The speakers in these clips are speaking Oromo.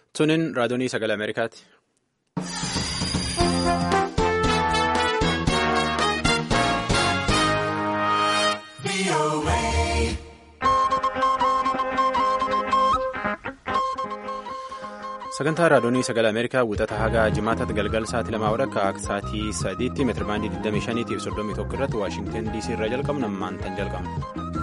Sunin raadiyoonii sagalee Ameerikaati. Sagantaa raadiyoonii sagalee Ameerikaa wixata haga jimaatatti galgal sa'aatii 2 akka sa'aatii 3tti meetirbaandii 25 fi 31 irratti Waashingtan DC irraa jalqabna ammaan tan jalqabna.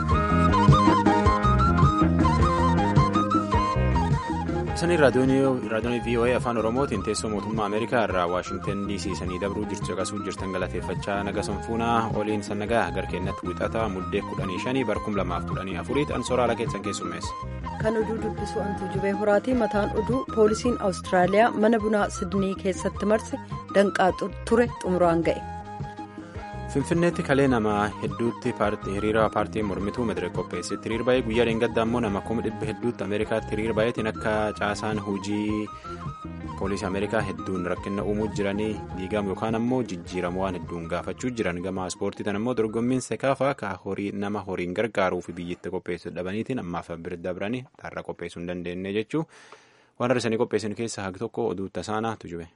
Isanii raadiyoonii VOA afaan Oromootiin teessoo mootummaa Ameerikaa irraa Waashingtan DC sanii dabruu caqasuu jirtan galateeffachaa naga sanfuunaa oliin sannagaa garkeennatti wixata muddee 15 barkum 2014 an soraala keessan keessummeessa. Kan oduu dubbisu antuu jubee horaatii mataan oduu poolisiin Awustiraaliyaa mana bunaa Sidnii keessatti marse danqaa ture xumuraan ga'e. Finfinneetti kalee nama hedduutti hiriira paartii mormituu mediree qopheessetti hiriir baay'ee guyyaa dheengaddaa immoo nama 100 hedduutti Ameerikaatti hiriir baay'eetiin akka caasaan hojii poolisii Ameerikaa hedduun rakkina uumuu jiranii diigamu yookaan ammoo jijjiiramu waan hedduun gaafachuu jiran gama ispoortii tan ammoo dorgommiin sekaafaa ka nama horiin gargaaruu fi biyyatti qopheessuu dhabaniitiin ammaaf bira dabranii xaarra qopheessuu hin dandeenye jechuu waan har'isanii qopheessan keessaa haqi tokko oduu tasaanaa tujube.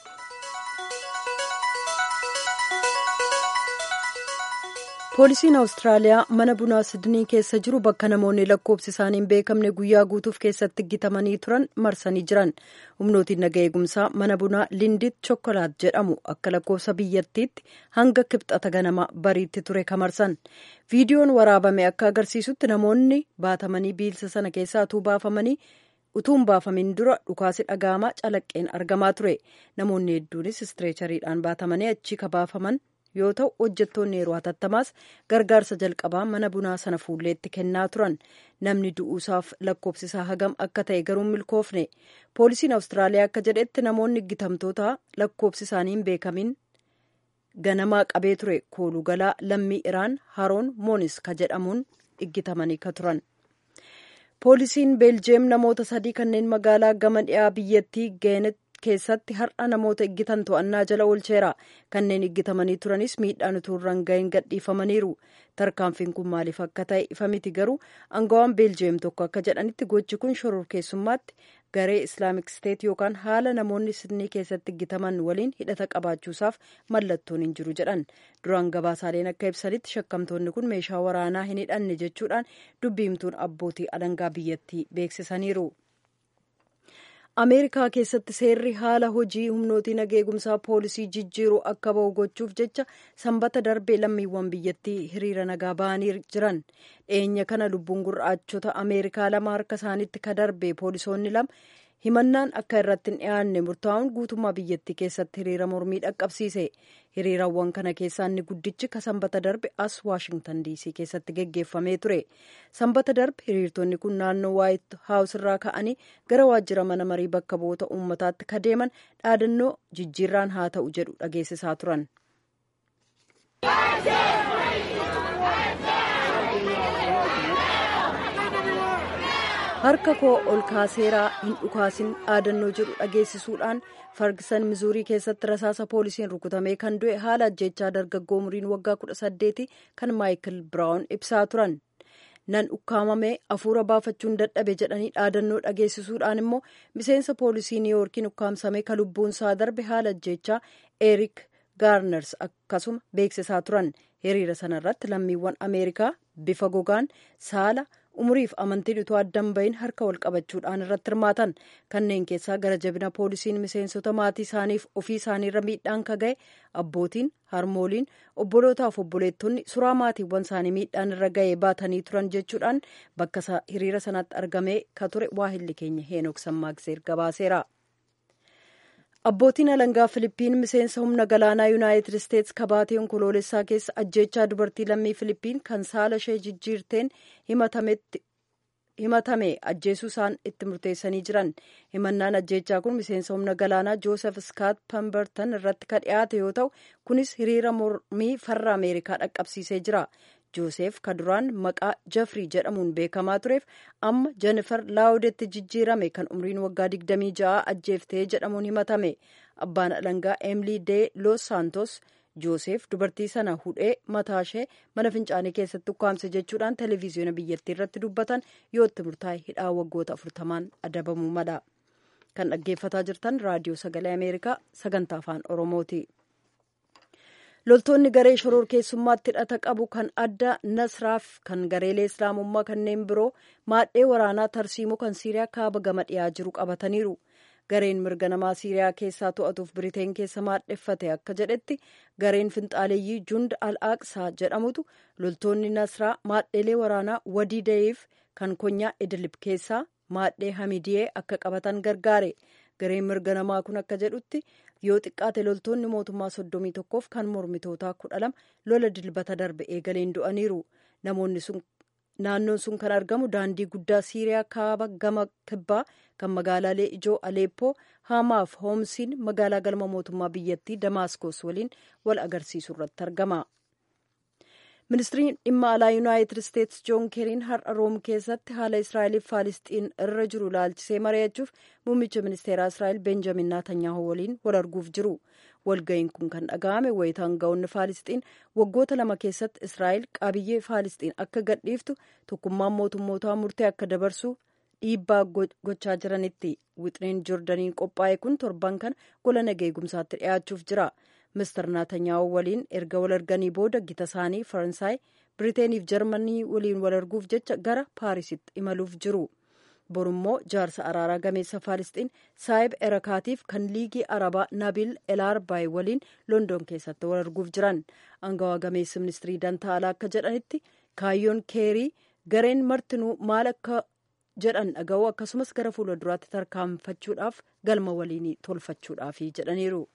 Poolisiin Awustiraaliyaa mana bunaa Sidnii keessa jiru bakka namoonni lakkoofsi isaanii hin beekamne guyyaa guutuuf keessatti gitamanii turan marsanii jiran. Humnootiin naga eegumsaa mana bunaa Lindit Chokkolaat jedhamu akka lakkoofsa biyyattiitti hanga kibxata ganama bariitti ture kamarsan. Viidiyoon waraabame akka agarsiisutti namoonni baatamanii biilsa sana keessaa utuu hin baafamin dura dhukaasi dhaga'amaa calaqqeen argamaa ture. Namoonni hedduunis istireechariidhaan baatamanii achi kabaafaman yoo ta'u hojjettoonni yeroo hatattamaas gargaarsa jalqabaa mana bunaa sana fuulleetti kennaa turan. Namni du'uusaaf lakkoofsisaa hagam akka ta'e garuu milkoofne. Poolisiin Awustiraaliyaa akka jedhetti namoonni gitamtoota lakkoofsi isaanii hin beekamin ganamaa qabee ture kooluu galaa lammii Iraan Haroon Moonis ka jedhamuun iggitamanii ka turan. Poolisiin Beeljeem namoota 3 kanneen magaalaa gama dhiyaa biyyattii Geenet keessatti har'a namoota iggitan to'annaa jala oolcheera. Kanneen iggitamanii turanis miidhaan utuu irra hin gahin gadhiifamaniiru. Tarkaanfiin kun maaliif akka ta'e ifa miti garuu aangawaan Beeljeem tokko akka jedhanitti gochi kun shororkeessummaatti garee Islaamik Steet yookaan haala namoonni Sidnii keessatti iggitaman waliin hidhata qabaachuusaaf mallattoon hin jiru jedhan. Duraan gabaasaaleen akka ibsanitti shakkamtoonni kun meeshaa waraanaa hin hidhanne jechuudhaan dubbiimtuun abbootii alangaa biyyattii beeksisaniiru. Ameerikaa keessatti seerri haala hojii humnootii naga eegumsaa poolisii jijjiiruu akka bahu gochuuf jecha sanbata darbee lammiiwwan biyyattii hiriira nagaa ba'anii jiran. Dhiyeenya kana lubbuun gurraachota Ameerikaa 2 harka isaaniitti ka darbe poolisoonni 2 himannaan akka irratti hin dhiyaanne murtaa'uun guutummaa biyyattii keessatti hiriira mormii dhaqqabsiise. Hiriirawwan kana keessaa inni guddichi ka sanbata darbe as Waashingtan DC keessatti geggeeffamee ture. Sanbata darbe hiriirtonni kun naannoo Waayit Haawus irraa ka'anii gara waajjira mana marii bakka bu'oota uummataatti ka deeman dhaadannoo jijjiirraan haa ta'u jedhu dhageessisaa turan. Harka koo ol kaaseeraa hin dhukaasin dhaadannoo jedhu dhageessisuudhaan Ferguson Mizuurii keessatti rasaasa poolisiin rukutamee kan du'e haala ajjeechaa dargaggoo umriin waggaa 18 kan Maayikil Biraawun ibsaa turan. Nan ukkaamamee hafuura baafachuun dadhabe jedhanii dhaadannoo dhageessisuudhaan immoo miseensa poolisii Niiwuorkiin ukkaamsame kan lubbuunsaa darbe haala ajjeechaa Eriik Gaarners akkasuma beeksisaa turan. Hiriira sanarratti lammiiwwan Ameerikaa bifa gogaan saala umriif amantiin utuu addan bahin harka wal qabachuudhaan irratti hirmaatan. Kanneen keessaa gara jabina poolisiin miseensota maatii isaaniif ofii isaaniirra miidhaan ka ga'e abbootiin, harmooliin, obbolootaaf obboleettonni suraa maatiiwwan isaanii miidhaan irra ga'e baatanii turan jechuudhaan bakka hiriira sanatti argamee ka ture waahilli keenya Heenok Sammaagiseer gabaaseera. Abbootiin alangaa Filiippiin miseensa humna galaanaa Yuunaayitid Isteetsi kabaatee onkoloolessaa keessa ajjeechaa dubartii lammii Filiippiin kan saala ishee jijjiirteen himatame ajjeesuu isaan itti murteessanii jiran. Himannaan ajjeechaa kun miseensa humna galaanaa Joosef Skaat Pemberton irratti ka dhiyaate yoo ta'u kunis hiriira mormii farra Ameerikaa dhaqqabsiisee jira. Joosef kaduraan maqaa Jeffrey jedhamuun beekamaa tureef amma Jennifer Laawudetti jijjiirame kan umriin waggaa 26 ajjeeftee jedhamuun himatame. Abbaan alangaa Emily De Los Santos Joosef dubartii sana hudhee mataashee mana fincaanii keessatti ukkaamse jechuudhaan televezyiina biyyattii irratti dubbatan yoo itti murtaa'e hidhaa waggoota 40 adabamuu mala. kan dhaggeeffataa jirtan raadiyoo sagalee Ameerikaa sagantaa afaan Oromooti. Loltoonni garee shororkeessummaatti hidhata qabu kan adda Nasraaf kan gareelee Islaamummaa kanneen biroo maadhee waraanaa tarsiimoo kan Siiriyaa kaaba gama dhiyaa jiru qabataniiru. Gareen mirga namaa Siiriyaa keessaa to'atuuf Biriteen keessa maadheffate akka jedhetti gareen finxaaleeyyii Jund al-Aqsaa jedhamutu loltoonni Nasraa maadheelee waraanaa Wadii Da'iif kan konyaa Idlib keessaa maadhee Hamidiyee akka qabatan gargaare. Gareen mirga namaa kun akka jedhutti yoo xiqqaate loltoonni mootummaa 31f kan mormitootaa 12 lola dilbata darbe eegaleen du'aniiru. Naannoon sun kan argamu daandii guddaa Siiriyaa kaaba gama kibbaa kan magaalaalee ijoo Aleeppoo, Hamaaf Hoomsiin magaalaa galma mootummaa biyyattii Damaaskoos waliin wal agarsiisu irratti argama. Ministiriin dhimma alaa Yuunaayitid Isteetsi Joon Keeriin har'a Room keessatti haala Israa'eliif Faalisxiin irra jiru ilaalchisee mari'achuuf muummicha ministeeraa Israa'el Benjamin Naatanyaahu waliin wal arguuf jiru. Walga'iin kun kan dhaga'ame wayitaan aanga'oonni Faalisxiin waggoota 2 keessatti Israa'el qabiyyee Faalisxiin akka gadhiiftu tokkummaan mootummootaa murtee akka dabarsu dhiibbaa gochaa jiranitti. Wixineen Joordaniin qophaa'e kun torban kana gola nagaa eegumsaatti dhiyaachuuf jira. Mister Naatanyaahu waliin erga wal arganii booda gita isaanii Faransaay, Biriiteeniif Jarmanii waliin wal arguuf jecha gara Paarisitti imaluuf jiru. Borummoo jaarsa araaraa gameessa Faalisxiin Saayib Erakaatiif kan liigii Arabaa Nabil El-Arbaay waliin London keessatti wal arguuf jiran. Aangawaa gameessi ministirii dantaa alaa akka jedhanitti kaayyoon Keerii gareen martinuu maal akka jedhan dhaga'uu akkasumas gara fuula duraatti tarkaanfachuudhaaf galma waliin tolfachuudhaafi jedhaniiru.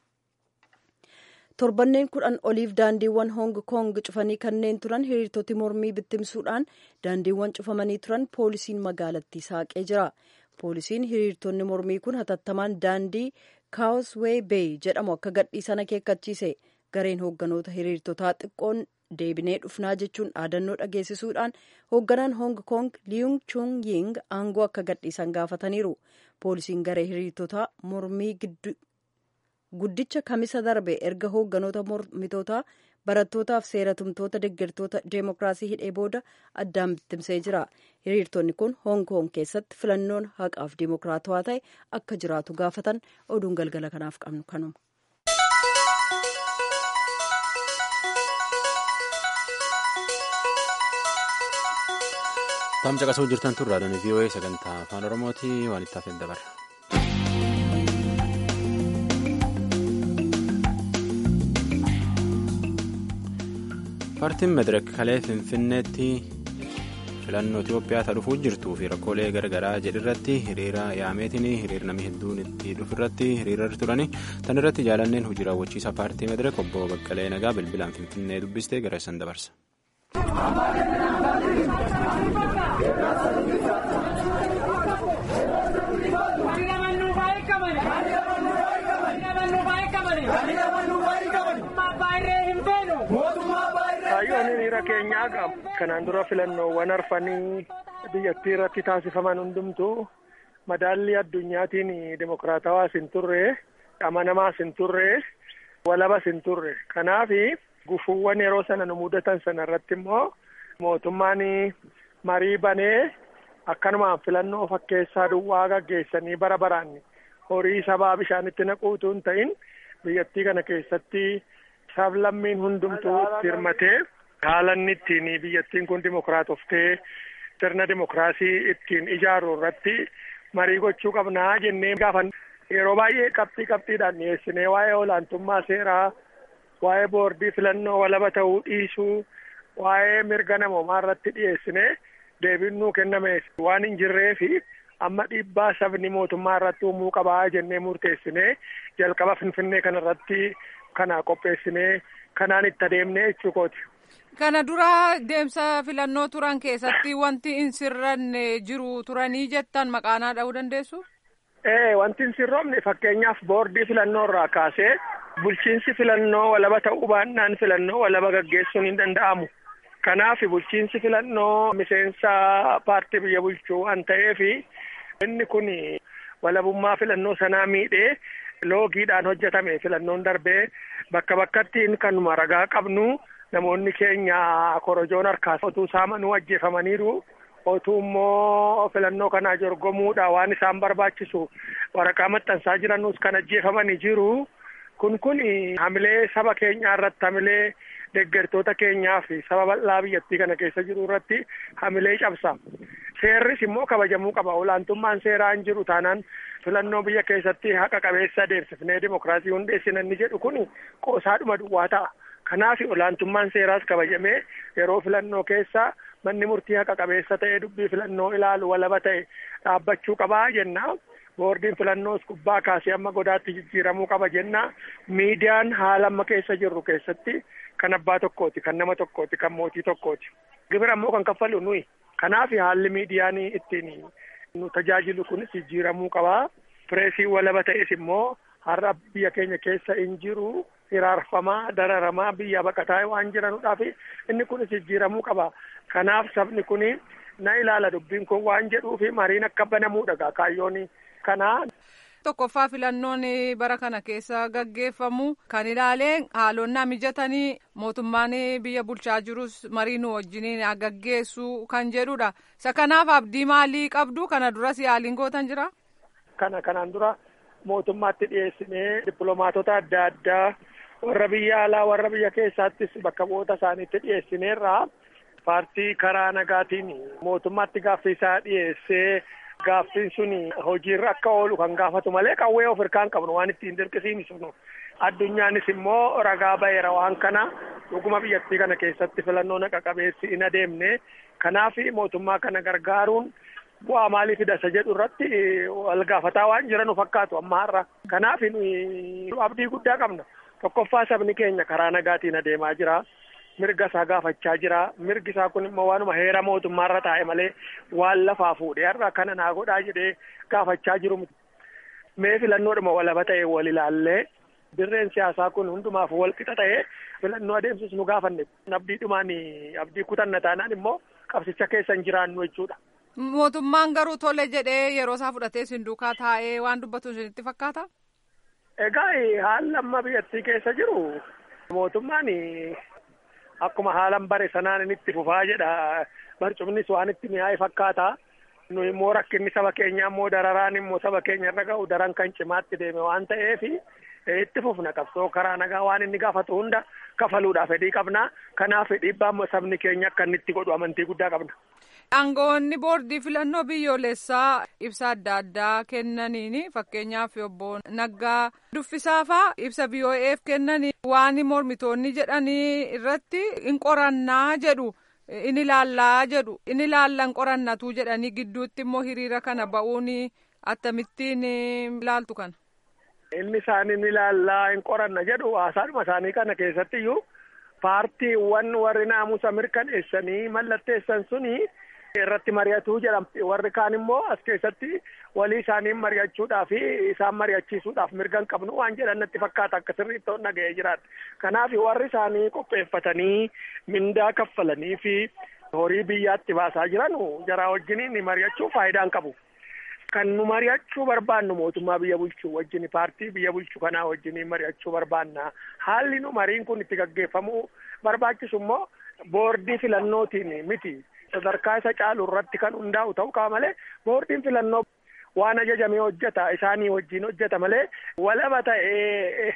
Torbanneen 10 oliif daandiiwwan Hong Kong cufanii kanneen turan hiriirtoti mormii bittimsuudhaan daandiiwwan cufamanii turan poolisiin magaalattii saaqee jira. Poolisiin hiriirtonni mormii kun hatattamaan daandii Causeway Bay jedhamu akka gadhiisan akeekkachiise. Gareen hoogganoota hiriirtotaa xiqqoon deebinee dhufnaa jechuun dhaadannoo dhageessisuudhaan hoogganaan Hong Kong Leung Chun-ying aangoo akka gadhiisan gaafataniiru. Poolisiin garee hiriirtotaa mormii guddicha kamisa darbe erga hoogganoota mormitootaa barattootaaf seeratumtoota deeggartoota deemokiraasii hidhee booda addaan bittimsee jira. Hiriirtonni kun Hong Kong keessatti filannoon haqaaf deemokiraatawaa ta'e akka jiraatu gaafatan. Oduun galgala kanaaf qabnu kanuma. Taam caqasuu jirtan turraadhaan VOA sagantaa afaan Oromooti waan itti hafeen dabarra. Paartiin Madirak kalee Finfinneetti filannoo Itoophiyaa ta'uuf jirtuu fi rakkoolee garagaraa jedhirratti hiriira yaameetiin hiriira namni hedduun itti dhufirratti hiriira turani. Tan irratti jaalanneen hojii raawwachiisaa paartii Madirak obbo Baqqalee Nagaa bilbilaan Finfinnee dubbistee gara isaan dabarsa. Kaayyoon hiriira keenyaa kanaan dura filannoowwan arfanii biyyattii irratti taasifaman hundumtuu madaallii addunyaatiin dimokiraatawaas hin turre, amanamaas hin turre, walabas hin turre. Kanaaf gufuuwwan yeroo sana nu mudatan sana irratti immoo mootummaan marii banee akkanumaan filannoo fakkeessaa duwwaa gaggeessanii bara baraan horii sabaa bishaanitti naquutu hin ta'in biyyattii kana keessatti sablammiin hundumtuu hirmatee haala inni ittiin biyyattiin kun dimokiraatoftee sirna dimokiraasii ittiin ijaaru irratti marii gochuu qabnaa jennee gaafan yeroo baay'ee qabxiidhaan dhiyeessinee waa'ee olaantummaa seeraa, waa'ee boordii filannoo walaba ta'uu dhiisuu, waa'ee mirga namoomaa irratti dhiyeessinee deebiin nuu kenname waan hin jirree fi amma dhiibbaa sabni mootummaa irratti uumuu qabaa jennee murteessinee jalqaba Finfinnee kana irratti kana qopheessinee kanaan itti adeemnee jechuukooti. Kana dura deemsa filannoo turan keessatti wanti hin sirranne jiru turanii jettan maqaanaa dha'uu dandeessu? Wanti hin sirroomne fakkeenyaaf boordii filannoo irraa kaasee bulchiinsi filannoo walaba ta'uu baannaan filannoo walaba gaggeessuun hin danda'amu. Kanaaf bulchiinsi filannoo miseensa paartii biyya bulchuu waan ta'eef inni kun walabummaa filannoo sanaa miidhee loogiidhaan hojjetame filannoon darbee bakka bakkatti kanuma ragaa qabnu namoonni keenya korojoon harkaas otuu saamanuu ajjeefamaniiru, otuu immoo filannoo kanaa jorgomuudha waan isaan barbaachisu waraqaa maxxansaa jiranus kan ajjeefamanii jiru. Kun hamilee saba keenyaa irratti hamilee deeggartoota keenyaa fi saba bal'aa biyyattii kana keessa jiru irratti hamilee cabsa. Seerris immoo kabajamuu qaba. Olaantummaan seeraa hin jiru taanaan filannoo biyya keessatti haqa qabeessa adeemsifnee dimokiraasii hundeessina inni jedhu kun qoosaadhuma duwwaa ta'a. Kanaaf olaantummaan seeraas kabajamee yeroo filannoo keessa manni murtii haqa qabeessa ta'e dubbii filannoo ilaalu walaba ta'e dhaabbachuu qabaa jenna. Boordiin filannoos gubbaa kaasee amma godaatti jijjiiramuu qaba jenna. Miidiyaan haala amma keessa jirru keessatti kan abbaa tokkooti, kan nama tokkooti, kan mootii tokkooti. Gibira immoo kan kaffalu nuyi. Kanaaf haalli miidiyaan ittiin nu tajaajilu kunis jijjiiramuu qaba. Pireesii walaba ta'es immoo har'a biyya keenya keessa hin jiru. Hiraarfamaa, dararamaa, biyya baqataa waan jiranuudhaaf inni kunis jijjiiramuu qaba. Kanaaf sabni kun na ilaala dubbiin kun waan jedhuufi mariin akka banamuudha kaayyoon kana. Tokkoffaa filannoon bara kana keessa gaggeeffamu kan ilaalee haalonnaa mijatanii mootummaan biyya bulchaa jirus marii nu wajjiniin gaggeessu kan jedhudha. Isa kanaaf abdii maalii qabdu? Kana duras yaaliin gootan jira? Kanaan dura mootummaatti dhiyeessinee dippiloomaatota adda addaa warra biyya alaa warra biyya keessaattis bakka bu'oota isaaniitti dhiyeessineerra paartii karaa nagaatiin mootummaatti gaaffii isaa dhiyeessee gaaffiin sun hojiirra akka oolu kan gaafatu malee qawwee of hirkaan qabnu waan ittiin dirqisiisnu. Addunyaanis immoo ragaa baheera waan kana dhuguma biyyattii kana keessatti filannoo haqa qabeessi hin adeemne. Kanaaf mootummaa kana gargaaruun bu'aa maalii fidasa jedhu irratti wal gaafataa waan jiran fakkaatu amma har'a. Kanaaf abdii guddaa qabna. Tokkoffaa sabni keenya karaa nagaatiin adeemaa jira. Mirga isaa gaafachaa jira. Mirgi isaa kun immoo waanuma heera mootummaarra taa'e malee waan lafaa fuudhee har'a kana naa godhaa jedhee gaafachaa jiru. Mee filannoodhuma walaba ta'e wal ilaallee dirreen siyaasaa kun hundumaaf wal qixa ta'e filannoo adeemsus nu gaafanne. Abdii kutanna taanaan immoo qabsicha keessa hin jiraannu jechuudha. Mootummaan garuu tole jedhee yeroo isaa fudhatee sinduukaa taa'ee waan dubbatu isinitti fakkaata? Egaa haalli amma biyyattii keessa jiru mootummaan akkuma haalan bare sanaan inni itti fufaa jedha. Barcumnis waan itti mi'aaye fakkaata. Nu immoo rakkinni saba keenyaa immoo dararaan immoo saba keenya irra ga'u daran kan cimaatti deeme waan ta'eef itti fufna qabsoo karaa nagaa waan inni gaafatu hunda kafaluudhaaf fedhii qabna. Kanaaf dhiibbaa sabni keenya akka inni itti godhu amantii guddaa qabna. Aangoonni boordii filannoo biyyoolessaa ibsa adda addaa kennaniin fakkeenyaaf obbo Naggaa Duffisaafaa ibsa BOF kennanii waan mormitoonni jedhanii irratti hin qorannaa jedhu. Inni ilaallaa jedhu inni ilaallan qorannatu jedhanii gidduutti immoo hiriira kana ba'uun akkamittiin ilaaltu kana. Inni isaanii ilaallaa hin qoranna jedhu haasaadhuma isaanii kana keessatti iyyuu paartiiwwan warri naamusa mirkaneessanii mallatteessan suni irratti mari'atuu jedhamti. Warri kaan immoo as keessatti walii isaanii mari'achuudhaaf isaan mari'achiisuudhaaf mirga hin qabnu waan jedhan natti fakkaata akka sirriitti ta'uun dhaga'ee jiraata. Kanaaf warri isaanii qopheeffatanii mindaa kaffalanii fi horii biyyaatti baasaa jiran jaraa wajjiniin mari'achuu faayidaa hin qabu. Kan nu mari'achuu barbaannu mootummaa biyya bulchuu wajjin paartii biyya bulchuu kanaa wajjiniin mari'achuu barbaanna. Haalli nu mariin kun itti gaggeeffamuu barbaachisu immoo boordii filannootiin miti. Sadarkaa isa caalu irratti kan hundaa'u ta'uu qaba malee boordiin filannoo waan ajajamee hojjeta isaanii wajjin hojjeta malee walaba ta'ee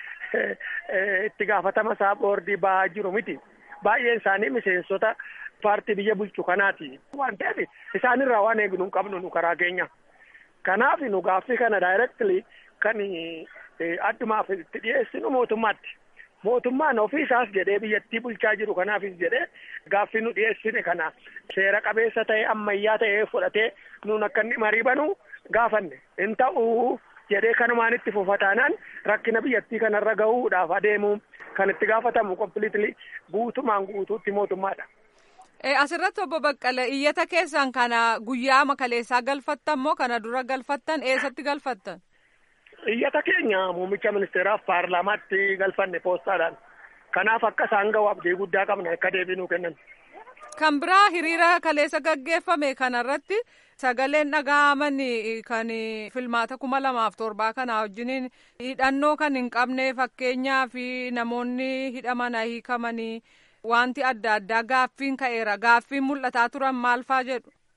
itti gaafatama isaa boordii ba'aa jiru miti. Baay'een isaanii miseensota paartii biyya bulchu kanaati waan ta'eef isaanirraa waan eegnu hin qabnu nu karaa keenya. Kanaaf nu gaaffii kana daayirektili kan addumaaf itti dhiyeessinu mootummaatti. Mootummaan ofii isaas jedhee biyyattii bulchaa jiru kanaafis jedhee gaaffii nu dhiyeessine kana seera qabeessa ta'e ammayyaa ta'ee fudhatee nuun akka inni marii banu gaafanne hin ta'u jedhee kanumaan itti fufataanaan rakkina biyyattii kanarra gahuudhaaf adeemu kan itti gaafatamu kompiliitilii guutumaan guutuutti mootummaadha. Asirratti obbo Baqqala iyyata keessan kana guyyaa makaleessaa galfattan moo kana dura galfattan eessatti galfattan? Iyyata keenya muummicha ministeeraaf paarlaamaatti galfanne poostaadhaan. Kanaaf akka isaan gahu abdii guddaa qabna akka deebii nuu kennan. Kan biraa hiriira kaleessa gaggeeffame kanarratti sagaleen dhaga'aman kan filmaata 2007 kana wajjiniin hidhannoo kan hin qabne fakkeenyaa fi namoonni hidhaman hiikamanii wanti adda addaa gaaffiin ka'eera. Gaaffiin mul'ataa turan maal faa jedhu?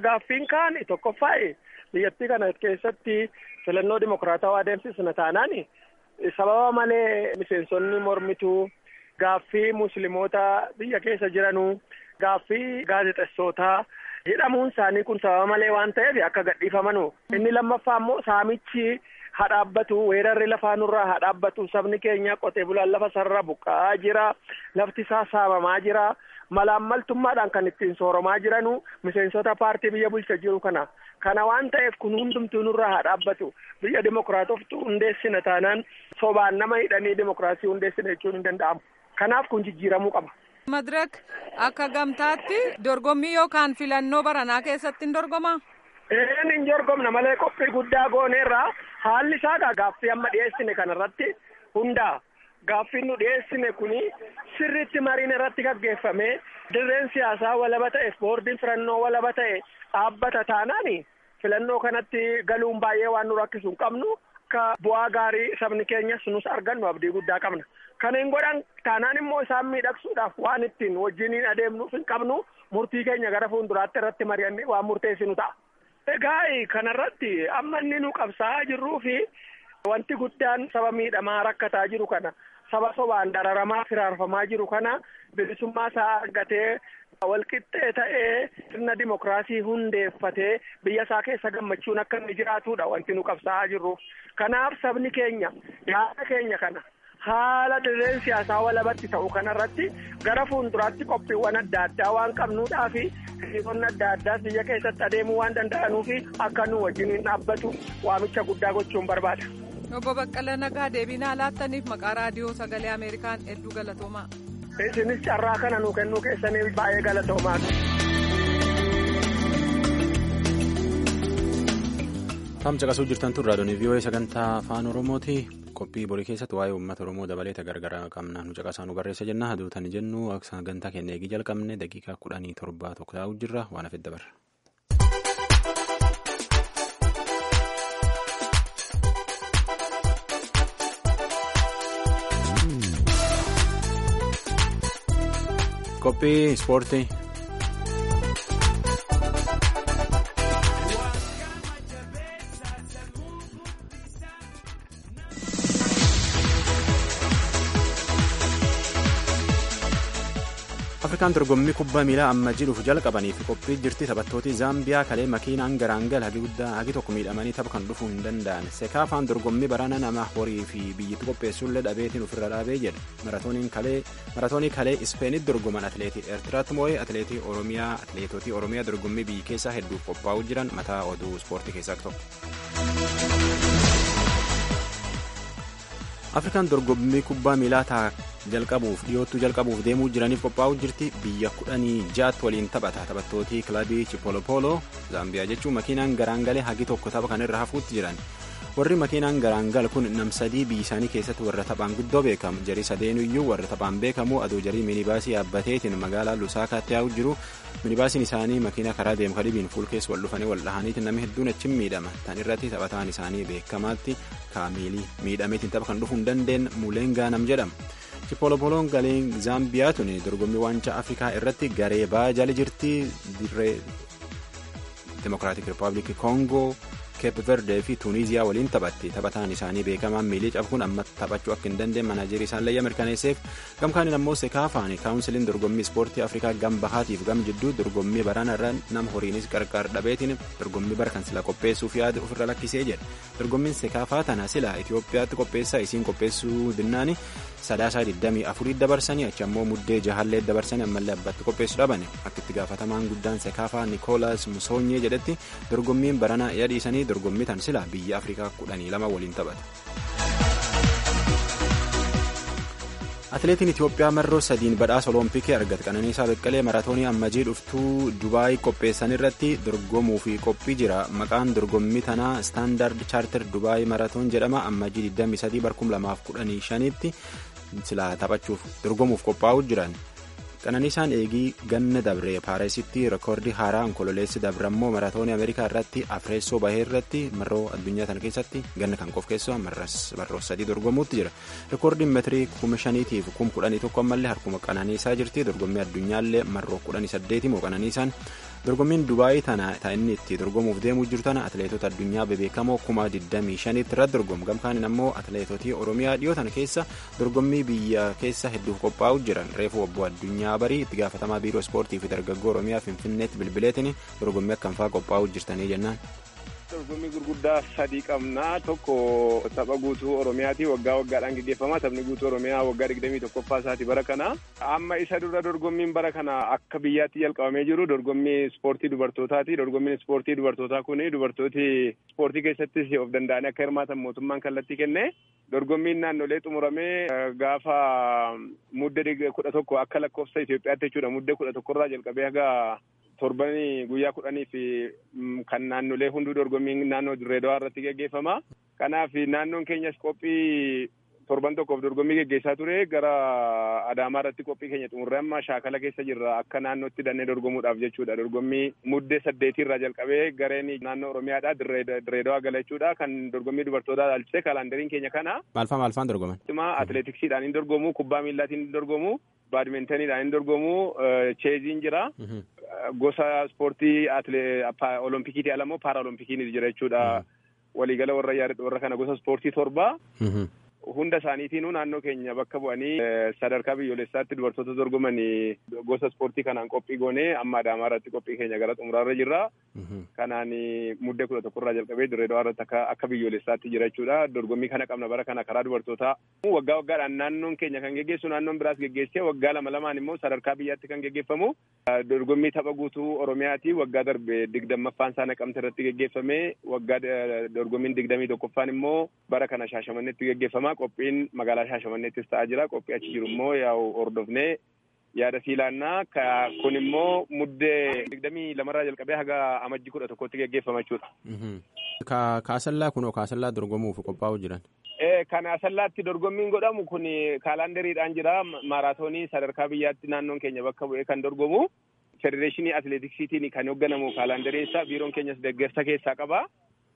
Gaaffiin kaan tokkoffaa biyyattii kana keessatti filannoo dimokiraatawaa adeemsisna taanaan sababa malee miseensonni mormituu gaaffii musliimoota biyya keessa jiranuu gaaffii gaazexessootaa hidhamuun isaanii kun sababa malee waan ta'eef akka gadhiifamanu. Inni lammaffaa immoo saamichi haa dhaabbatu, weerarri lafaa nurraa haa dhaabbatu, sabni keenya qotee bulaan lafa sarara buqqa'aa jira, lafti isaa saamamaa jira, malaammaltummaadhaan kan ittiin sooromaa jiranu miseensota paartii biyya bulcha jiru kana waan ta'eef kun hundumtuu nurraa haa dhaabbatu. Biyya dimokiraatoftuu hundeessina taanaan sobaan nama hidhanii dimokiraasii hundeessina jechuun hin danda'amu. Kanaaf kun jijjiiramuu qaba. Madirak akka gamtaatti dorgommii yookaan filannoo baranaa keessatti hin dorgomaa? Hin dorgomna malee qophii guddaa gooneerraa haalli isaa gaaffii amma dhiyeessine kanarratti hundaa. Gaaffiin nu dhiyeessine kuni sirriitti mariin irratti gaggeeffamee dirreen siyaasaa walaba ta'e boordiin filannoo walaba ta'e dhaabbata taanaani filannoo kanatti galuun baay'ee waan nu rakkisu hin qabnu akka bu'aa gaarii sabni keenya sunus argannu abdii guddaa qabna. Kana hin godhan taanaan immoo isaan miidhagsuudhaaf waan ittiin wajjiniin adeemnuuf hin qabnu murtii keenya gara fuulduraatti irratti mari'annee waan murteessinu ta'a. Egaa kanarratti amma inni nu qabsaa'aa jirruu fi wanti guddaan saba miidhamaa rakkataa jiru kana saba sobaan dararamaa firaarfamaa jiru kana bilisummaa isaa argatee walqixxee ta'ee sirna dimokiraasii hundeeffatee biyya isaa keessa gammachuun akka inni jiraatudha wanti nu qabsaa'aa jirru. Kanaaf sabni keenya yaada keenya kana haala dirreen siyaasaa walabatti ta'u kanarratti gara fuulduraatti qophiiwwan adda addaa waan qabnuudhaa fi hiriironni adda addaas biyya keessatti adeemuu waan danda'anuuf akka nu wajjin dhaabbatu waamicha guddaa gochuun barbaada. Obbo Baqqala Nagaa deebii nuuf laattaniif maqaa raadiyoo sagalee Ameerikaan hedduu galatoomaa. Isinis carraa kana nuu kennuu keessaniif baay'ee galatoomaa. Caqasuu jirtan tun raadiyoon VOA sagantaa afaan Oromooti. Qophii borii keessatti waa'ee uummata Oromoo dabaleeta gargaraa qabna nu caqasaa nu barreessa jenna. Haduutan jennu sagantaa keenya eegii jalqabne daqiiqaa 17 tokko taa'u jirra waan hafe dabarra. Qophii ispoortii. Afrikaan dorgommii kubbaa miilaa amma jiruuf jalqabanii fi qophii jirti taphattooti Zaambiyaa kalee makiinaan garaangal hagi tokko miidhamanii tapha kan dhufuu hin danda'an. Sekaafaan dorgommii baraana nama horii fi biyyatti qopheessuullee dhabeetiin ofirra dhaabee jedha. Maratoonii kalee Ispeenitti dorgoman atileetii Eertiraatti moo'ee atileetootii Oromiyaa dorgommii biyyi keessaa hedduuf qophaa'uu jiran mataa oduu ispoortii keessaa tokko. Afrikaan dorgommii kubbaa miilaa dhiyootuu jalqabuuf deemuu jiraniif qophaa'uu jirti. Biyya 16 waliin taphata. Taphattootii kilabii Chipolopolo Zaambiyaa jechuun makiinaan garaangalee hagi tokko tapha kanarra hafuutti jiran. Warri makiinaan garaangal kun nam-sadii biyya isaanii keessatti warra taphaan guddoo beekamu. Jarii sadeenuyyuu warra taphaan beekamu aduu jarii minibaasii yaabbateetiin magaalaa Lusaakaatti yaa'u jiru. Minibaasiin isaanii makiina karaa deemu kadibiin fuulkeessa wal dhufanii wal dhahaniitiin namni hedduun achi miidhama. Tan irratti taphataan isaanii beekamaatti kaamiilii miidhameetiin tapha kan dhufuu hin dandeenye Muleengaa nam jedhama. Chipolopoloon galeen Zaambiyaa tuni dorgommii waancaa Afrikaa irratti garee baajali jirti. Dirree Demokiraatik Rippaabilikii Koongoo, Keep Verde fi Tuuniiziyaa waliin taphatti. Taphataan isaanii beekamaan miilii cabkuun amma taphachuu akka hin dandeenye manaajerii isaallee mirkaneesseef. Gamkaaniin ammoo Sekaafaan kaawunsiliin dorgommii ispoortii Afrikaa gam bahaatiif gam jidduu dorgommii baraana irra nama horiinis qarqar dhabeetiin dorgommii bara kan sila qopheessuuf yaada ofirra lakkisee jedha. Dorgommiin Sekaafaa tana sila Itoophiyaatti qopheessaa isiin qopheessuu dinnaani sadaasaa 24 dabarsanii achi ammoo muddee jahallee dabarsanii ammallee abbatti qopheessu dhabane. Akka itti gaafatamaan guddaan Sekaafaa Nikoolaas Musoonyee jedhetti dorgommiin baranaa dhiisanii dorgommii tan sila biyya Afrikaa 12 waliin taphata. Atileetiin Itoophiyaa marroo 3 badhaasa Oloompikii argate. Qananiisaa Beqqalee maratoonii ammajii dhuftuu Dubaayii qopheessan irratti dorgomuu fi qophii jira. Maqaan dorgommii tanaa Standard Charter Dubaayii maratoon jedhama. Ammajii 23/2015tti sila taphachuuf dorgomuuf qophaa'uu jiran. Qananiisaan eegii ganna dabree Paarisitti reekoordii haaraa onkololeessi dabrammoo maratoonii Ameerikaa irratti afreessoo bahee irratti marroo addunyaa tana keessatti ganna kan qof keessaa marroo 3 dorgomuutti jira. Reekoordiin meetirii 5,000 fi 11,000 ammallee harkuma Qananiisaa jirti. Dorgommii addunyaallee marroo 18 moo Qananiisaan dorgommiin Dubaayii tana inni itti dorgomuuf deemuu jiru tana atileetota addunyaa bebeekamoo 25,000 irratti dorgomu. Gamkaanin ammoo atileetotii Oromiyaa dhiyootan keessa dorgommii biyya keessa hedduuf qophaa'u jiran. Reefuu obbo Addunyaa Barii itti gaafatamaa biiroo ispoortii fi dargaggoo Oromiyaa Finfinneetti bilbileetiin dorgommii akkamfaa qophaa'u jirtanii jennaan. Dorgommii gurguddaa 3 qabna. Tokko tapha guutuu Oromiyaati waggaa waggaadhaan gaggeeffama. Taphni guutuu Oromiyaa waggaa 21ffaa isaati bara kana. Amma isa dura dorgommiin bara kana akka biyyaatti jalqabamee jiru dorgommii ispoortii dubartootaati. Dorgommiin ispoortii dubartootaa kun dubartooti ispoortii keessattis of danda'anii akka hirmaatan mootummaan kallattii kenne. Dorgommiin naannolee xumuramee gaafa muddee 11 akka lakkoofsa Itoophiyaatti jechuudha. Muddee 11 irraa jalqabee haga torbanii guyyaa 10 fi kan naannolee hunduu dorgommiin naannoo Dirreedawaa irratti gaggeeffama. Kanaaf naannoon keenyas qophii torban tokkoof dorgommii gaggeessaa ture. Gara Adaamaa irratti qophii keenya xumurree amma shaakala keessa jirra akka naannootti dannee dorgomuudhaaf jechuudha. Dorgommii muddee 8 irraa jalqabee gareen naannoo Oromiyaadhaa Dirreedawaa gala jechuudha. Kan dorgommii dubartootaa ilaalchisee kaalaandariin keenya kana. Maalfaan dorgoman? Atileetiksiidhaan hin dorgomu, kubbaa miillaatiin hin dorgomu, baadmintaniidhaan hin dorgomu, cheeziin jira. Gosa ispoortii oloompikiitii alamoo paaraoloompikiin jira jechuudha. Waliigala warra kana gosa ispoortii 7. Hunda isaaniitiinuu naannoo keenya bakka bu'anii sadarkaa biyyoolessaatti dubartoota dorgomanii gosa ispoortii kanaan qophii goonee amma Adaamaa irratti qophii keenya gara xumuraarra jirra. Kanaan muddee 11 irraa jalqabee Dirreedawaa irratti akka biyyoolessaatti jira jechuudha. Dorgommii kana qabna bara kana karaa dubartootaa. Waggaa waggaadhaan naannoon keenya kan geggeessu naannoon biraas geggeessee waggaa 2 immoo sadarkaa biyyaatti kan geggeeffamu. Dorgommii tapha guutuu Oromiyaati waggaa darbe 20ffaan isaa Naqamte irratti geggeeffame. Waggaa dorgommiin 21ffaan immoo bara kana Shaashamanneetti geggeeffama. Qophiin magaalaa Shaashamanneettis ta'aa jira. Qophii achi jiru immoo yaa'u hordofnee yaada siilaannaa. Kun immoo muddee 22 irraa jalqabee haga amajjii 11tti geggeeffama jechuudha. Kaasallaa kunoo kaasallaa dorgomuuf qophaa'u jiran. Kan asallaatti dorgommiin godhamu kun kaalaandariidhaan jira. Maaraatoonii sadarkaa biyyaatti naannoon keenya bakka bu'ee kan dorgomu. Federeeshinii atileetiksiitiin kan hoogganamu kaalaandariinsa biiroon keenyas deeggarsa keessaa qaba.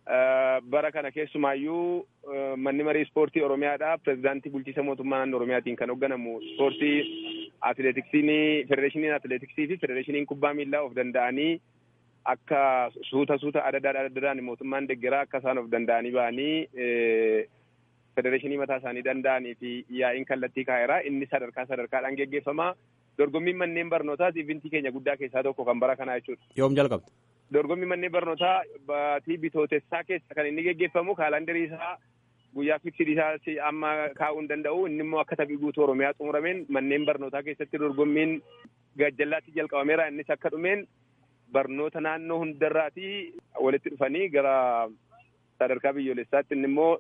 Bara kana keessumaayyuu manni marii ispoortii Oromiyaadhaa pirezidaantii bulchiisa mootummaa naannoo Oromiyaatiin kan hoogganamu ispoortii atileetiksiinii federeeshiniin atileetiksii fi federeeshiniin kubbaa miillaa of danda'anii akka suuta adadaan mootummaan deeggaraa akka isaan of danda'anii ba'anii federeeshinii mataa isaanii danda'anii fi yaa'iin kallattii kaa'eera. Inni sadarkaadhaan geggeeffama. Dorgommiin manneen barnootaas ivintii keenya guddaa keessaa tokko kan bara kanaa jechuudha. Yoom jalqabde? Dorgommii manneen barnootaa baatii bitootessaa keessa kan inni geggeeffamu kaalandarii isaa guyyaa fiksii isaa amma kaa'uu hin danda'u. Inni immoo akka taphii guutuu Oromiyaa xumurameen manneen barnootaa keessatti dorgommiin gajjallaatti jalqabameera. Innis akka dhumeen barnoota naannoo hundarraatii walitti dhufanii gara sadarkaa biyyoolessaatti inni immoo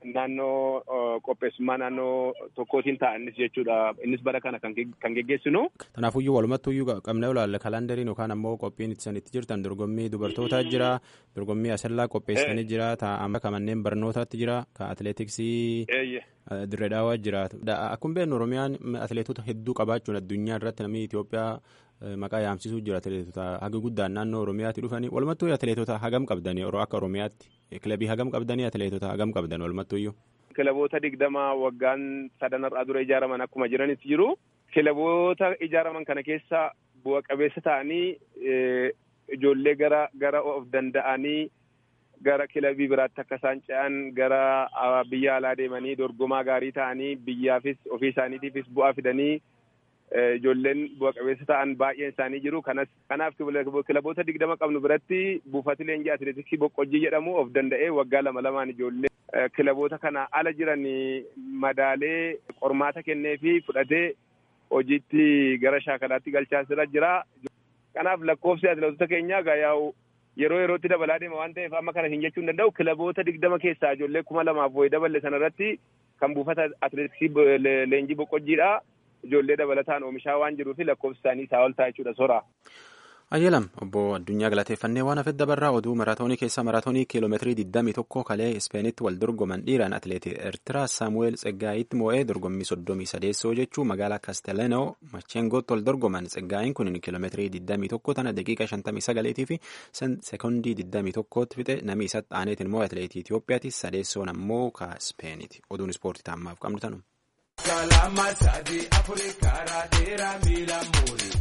naannoo qopheessummaa naannoo tokkootiin ta'anis jechuudha. Innis bara kana kan geggeessinu. Kanaafuyyuu walumattuyyuu qabnee olaalla kaalandariin yookaan ammoo qophiin itti jirtan dorgommii dubartootaa jira, dorgommii asallaa qopheessanii jira, amma kan manneen barnootaatti jira, kan atileetiksii Dirreedawaa jira. Akkuma beeknu Oromiyaan atileetota hedduu qabaachuun addunyaa irratti namni Itoophiyaa maqaa yaamsisuu jira. Atileetota haga guddaan naannoo Oromiyaatti dhufanii walumattuu atileetota hagam qabdanii akka Oromiyaatti kilabii hagam qabdanii atileetota hagam qabdan walumattuyyuu. Kilaboota 20 waggaan 3 dura ijaaraman akkuma jiranitti jiru. Kilaboota ijaaraman kana keessa bu'a qabeessa ta'anii ijoollee gara of danda'anii gara kilabii biraatti akka isaan ce'an gara biyya alaa deemanii dorgomaa gaarii ta'anii biyyaafis ofii isaaniitiifis bu'aa fidanii ijoolleen bu'a qabeessa ta'an baay'een isaanii jiru. Kanaaf kilaboota 20 qabnu biratti buufati leenjii atileetiksii Boqqojjii jedhamu of danda'ee waggaa 2 ijoollee kilaboota kana ala jiran madaalee qormaata kennee fi fudhatee hojiitti gara shaakalaatti galchaasirra jira. Kanaaf lakkoofsi atileetota keenyaa gaayyaa'u yeroo yerootti dabalaa deema waan ta'eef amma kana hin jechuu hin danda'u. Kilaboota 20 keessaa ijoollee 2,000 wayii daballe sanarratti kan buufata atileetiksii leenjii Boqqojjiidha. Ijoollee dabalataan oomishaa waan jiruuf lakkoofsi isaanii isaa ol ta'a jechuudha soraa. Ayyalam obbo Addunyaa galateeffannee waan hafedda dabarraa oduu maraatoonii keessaa maraatoonii kiiloomeetirii 21 kalee Ispeenitti wal dorgoman dhiiraan atileetii Eertiraa Saamu'eel Tseggaayitti moo'ee dorgommii 33 jechuun magaalaa Kastellaanoo Macheengotti wal dorgoman. Tseggaayin kun kiiloomeetirii 21 tana daqiiqa 59 fi sekoondii 21tti fixe namni isatti aaneetiin immoo atileetii Itoophiyaati. Sadeessoon ammoo ka Ispeeniiti. Oduun ispoortii taammaaf qabnu tanu.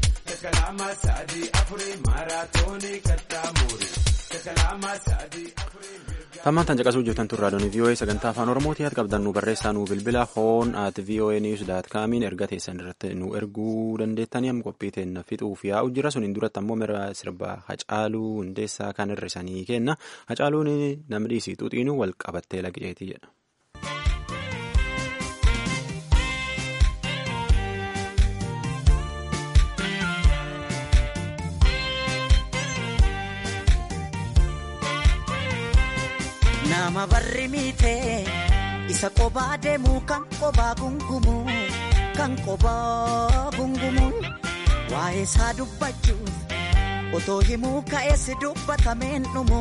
Tammaan tan caqasuu jirtan turraa doonii VOA sagantaa afaan Oromootii haati qabdan nu barreessaa nu bilbila hoon@voanews.com erga teessan irratti nu erguu dandeettanii amma qophii teenna fixuuf yaa'u jira suniin duratti ammoo mira sirba Hacaaluu Hundeessaa kan hir'isanii kenna Hacaaluun namni dhiisii xuuxiinuu wal qabattee laqeetii jedha. Nama barri miitee isa qobaa deemu kan qobaa gungumu waa'ee isaa dubbachuuf otoo himuu ka'ees dubbatameen dhumu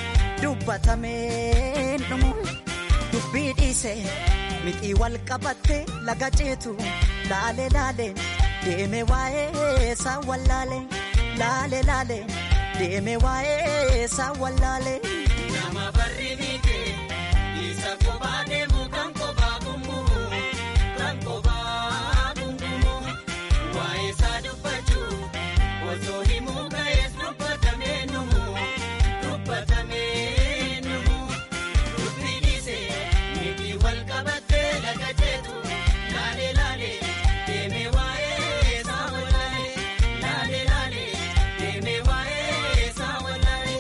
dubbii dhiise mixii wal qabatte laga ceetu laale deeme waa'ee isaa wallaale laale deeme waa'ee isaa wallaale. Nama barri miitee isa qobaa deemu kan qobaa gungumu waa'ee isaa dubbachuu osoo himuu ka'ees dubbatamee numu dubbii dhiise miti wal qabattee laga ceetu laale deeme waa'ee isaa wallaale laale deeme waa'ee isaa wallaale.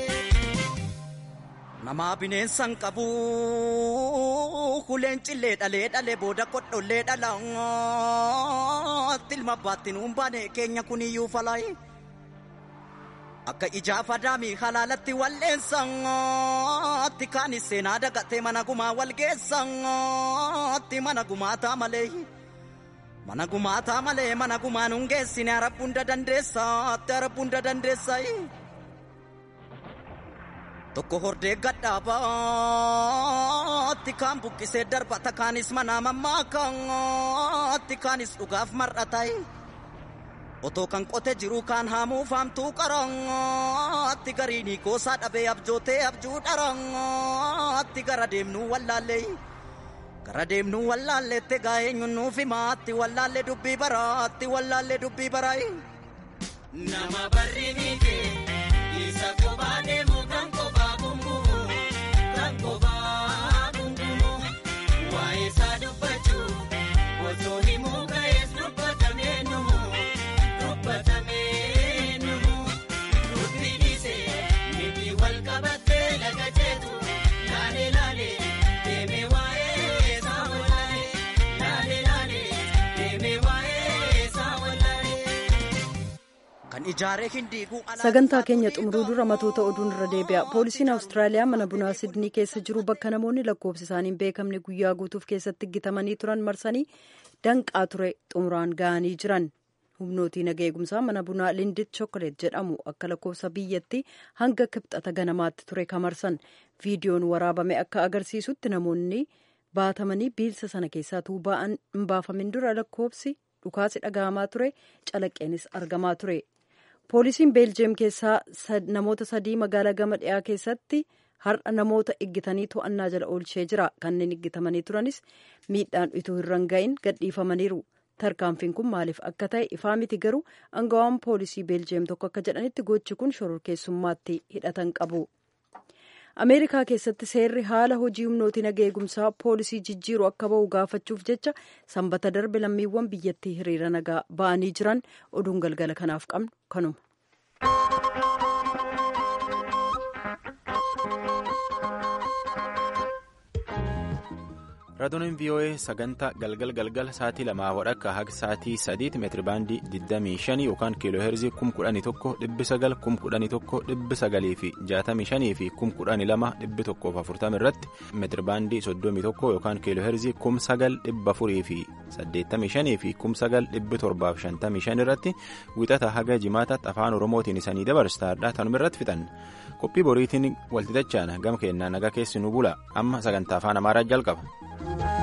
Nama bineensan qabu kuleen cillee dhalee booda kodhollee dhalaa tilma baattiin humbaane keenya kuniyyuu falaayi akka ijaa fadaamii halaalatti walleensaatti kaanis seenaa dagatee mana gumaa walgeessaatti mana gumaataa malee mana gumaan hungeessine arabbunda dandeessaayi. Tokko hordee gadhaabaatti kaan buqqisee darbata kaanis manaa mammaakaatti kaanis dhugaaf mar'atayi otoo kan qote jiru kaan haamuu faamtuu qaraatti gariinii goosaa dhabee abjootee abjuu dharaatti gara deemnuu wallaalleette gaa'eenyuun nuuf himaatti wallaallee dubbii baraayi. Nama barri miitee isa qobaa deemu kan qobaa gungumu waa'ee isaa dubbachuu osoo himuu ka'ees dubbatamee numu dubbii dhiise miti wal qabattee laga ceetu laale deeme waa'ee isaa wallaale deeme waa'ee isaa wallaale. Sagantaa keenya xumuruu dura matoota oduun irra deebi'a. Poolisiin Awustiraaliyaa mana bunaa Sidnii keessa jiru bakka namoonni lakkoofsi isaanii hin beekamne guyyaa guutuuf keessatti gitamanii turan marsanii danqaa ture xumuraan ga'anii jiran. Humnootii naga eegumsaa mana bunaa Lindit Chokoleet jedhamu akka lakkoofsa biyyatti hanga kibxata ganamaatti ture kamarsan. Viidiyoon waraabame akka agarsiisutti namoonni baatamanii biilsa sana keessaa tuuba'an hin baafamin dura lakkoofsi dhukaasi dhaga'amaa ture calaqqeenis argamaa ture. Poolisiin Beeljeem keessaa namoota 3 magaalaa gama dhiyaa keessatti har'a namoota eeggatanii to'annaa jala oolchee jira. Kanneen eeggatamanii turanis miidhaan utuu hin ranga'in gadhiifamaniiru. Tarkaanfiin kun maaliif akka ta'e ifaa miti garuu aangawaan poolisii Beeljeem tokko akka jedhanitti gochi kun shororkeessummaatti hidhatan qabu. Ameerikaa keessatti seerri haala hojii humnooti naga eegumsaa poolisii jijjiiru akka ba'u gaafachuuf jecha sanbata darbe lammiiwwan biyyattii hiriira nagaa ba'anii jiran oduun galgala kanaaf qabnu kanuma. Raadiyooleen VOA sagantaa galgal sa'aatii 2 haga sa'aatii 3 meetiri baandii 25 yookaan kiiloo heerzii 11,900 11,900 fi 65 fi 12,140 irratti meetiri baandii 31 yookaan kiiloo heerzii 9,400 fi 85 fi 9,755 irratti wixata haga jimaataatti afaan oromootiin isanii dabarsaadha tanuma irratti fixan qophii boriitiin walxixachaan gama keenyaa nagaa keessi nu bula amma sagantaa afaan amaaraa jalqaba.